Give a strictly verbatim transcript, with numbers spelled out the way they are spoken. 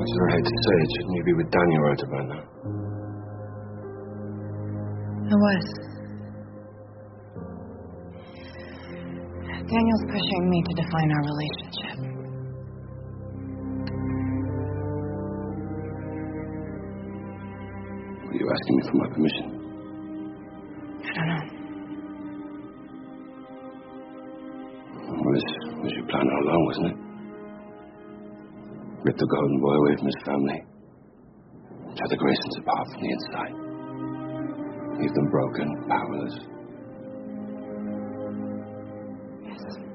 Sure, I hate to say it, shouldn't you be with Daniel right about now? I was. Daniel's pushing me to define our relationship. Were you asking me for my permission? I don't know. Was, was your plan all along, wasn't it? Rip the golden boy away from his family. Tear the Graysons apart from the inside. Leave them broken, powerless. Yes.